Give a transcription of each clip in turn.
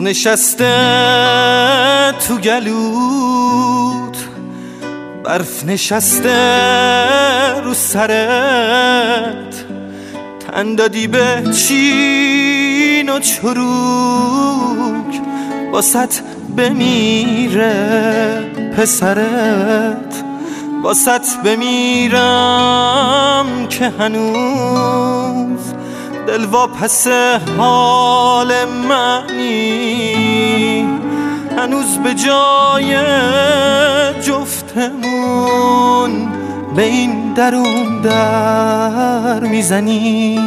نشسته تو گلوت، برف نشسته رو سرت، تن دادی به چین و چروک، باست بمیره پسرت، باست بمیرم که هنوز دل واپس حال منی، هنوز به جای جفتمون به این درون در میزنی.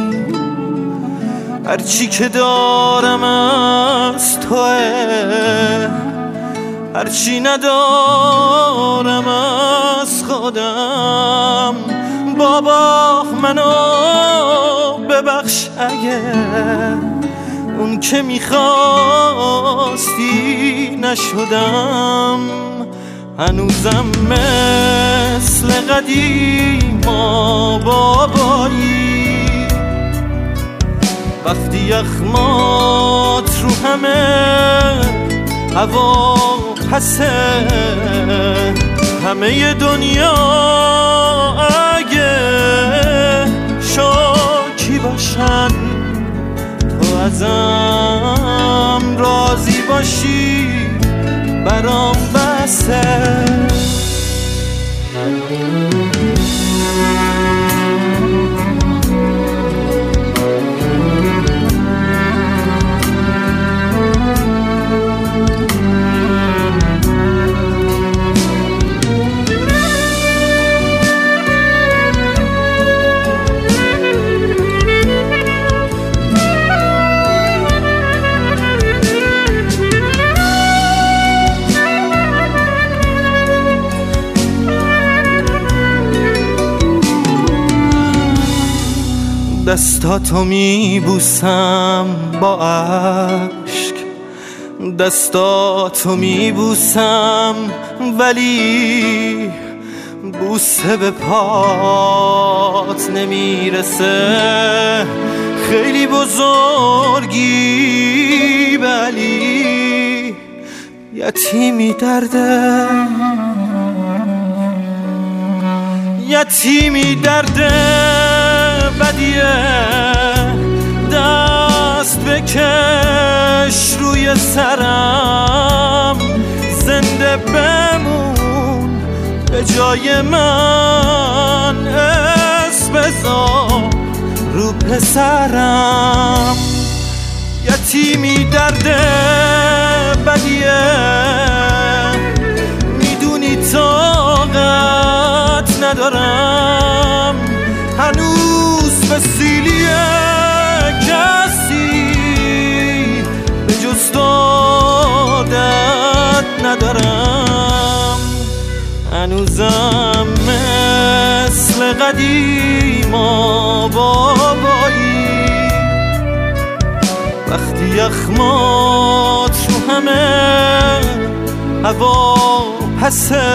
هرچی که دارم از توه، هرچی ندارم از خودم. بابا منو ببخش اگه اون که میخواستی نشدم. هنوزم مثل قدیما بابایی، وقتی یخمات رو همه هوا پسه، همه دنیا اگه شاکی باشن، تو ازم راضی باشی برام بسه. دستاتو میبوسم با عشق، دستاتو میبوسم ولی بوسه به پات نمیرسه. خیلی بزرگی ولی یتیمی درده، یتیمی درده بدیه. دست بکش روی سرم، زنده بمون به جای من، اسم بذار رو پسرم. یتیمی درده بدیه، میدونی طاقت ندارم هنوز به سیلی کسی به جز دادت ندارم. هنوزم مثل قدیما بابایی، وقتی یخمات رو همه هوا پسه،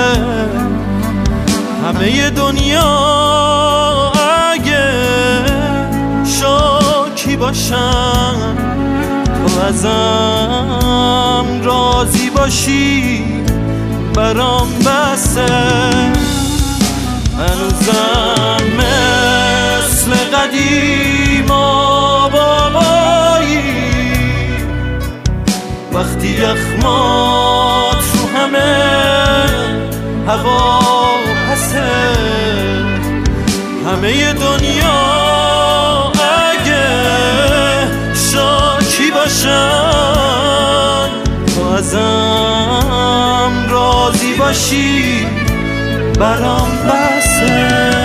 همه دنیا اگه شاکی باشن، تو ازم راضی باشی برام بسه. هنوزم مثل قدیما بابایی، وقتی یخمات رو همه هوا پسه، همه دنیا اگه شاکی باشن، تو ازم راضی باشی برام بسه.